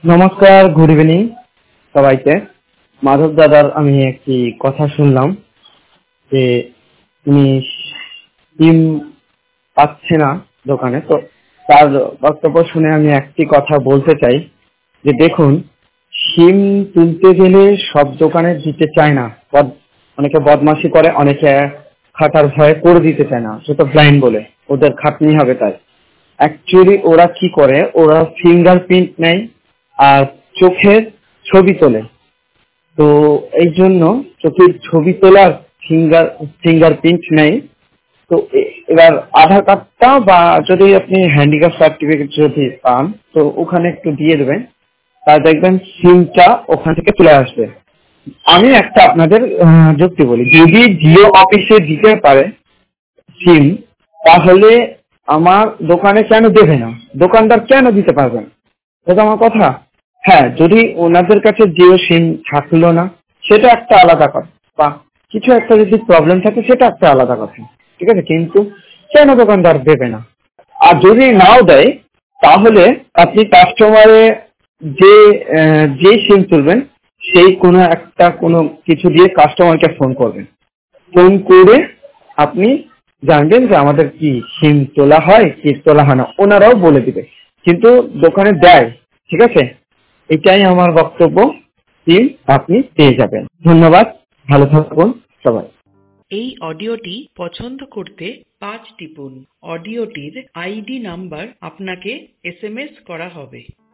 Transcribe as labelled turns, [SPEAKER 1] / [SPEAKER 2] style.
[SPEAKER 1] নমস্কার, good evening সবাইকে। মাধব দাদার আমি একটি কথা শুনলাম যে উনি সিম পাচ্ছে না দোকানে। তো তার বক্তব্য শুনে আমি একটি কথা বলতে চাই যে দেখুন, সিম তুলতে গেলে সব দোকানে দিতে চায় না। অনেকে বদমাশি করে, অনেকে খাটার ভয়ে করে দিতে চায় না, সেটা ব্লাইন্ড বলে ওদের খাটনি হবে তাই। অ্যাকচুয়ালি ওরা কি করে, ওরা ফিঙ্গারপ্রিন্ট নেয় আর চোখের ছবি তোলে। তো এই জন্য চোখের ছবি তোলার ফিঙ্গারপ্রিন্ট নেই। তো এবার আধার কার্ডটা বা যদি আপনি হ্যান্ডিক্যাপ সার্টিফিকেট যদি পান তো ওখানে একটু দিয়ে দেবেন, তা দেখবেন সিমটা ওখান থেকে চলে আসবে। আমি একটা আপনাদের যুক্তি বলি, যদি জিও অফিসে দিতে পারে সিম, তাহলে আমার দোকানে কেন দেবে না? দোকানদার কেন দিতে পারবে না? এটা আমার কথা। হ্যাঁ, যদি ওনাদের কাছে জিও সিম থাকলো না সেটা একটা আলাদা কথা, বা কিছু একটা যদি প্রবলেম থাকে সেটা একটা আলাদা কথা, ঠিক আছে, কিন্তু কেন দোকানদার দেবে না? আর যদি নাও দেয় তাহলে আপনি কাস্টমারে যে যে সিম তুলবেন সেই কোনো কিছু দিয়ে কাস্টমারকে ফোন করবেন। ফোন করে আপনি জানবেন যে আমাদের কি সিম তোলা হয় কি তোলা হয় না, ওনারাও বলে দিবে, কিন্তু দোকানে দেয়। ঠিক আছে, এটাই আমার বক্তব্য। সিম আপনি পেয়ে যাবেন। ধন্যবাদ, ভালো থাকুন সবাই।
[SPEAKER 2] এই অডিওটি পছন্দ করতে 5 টিপুন। অডিওটির আইডি নাম্বার আপনাকে SMS করা হবে।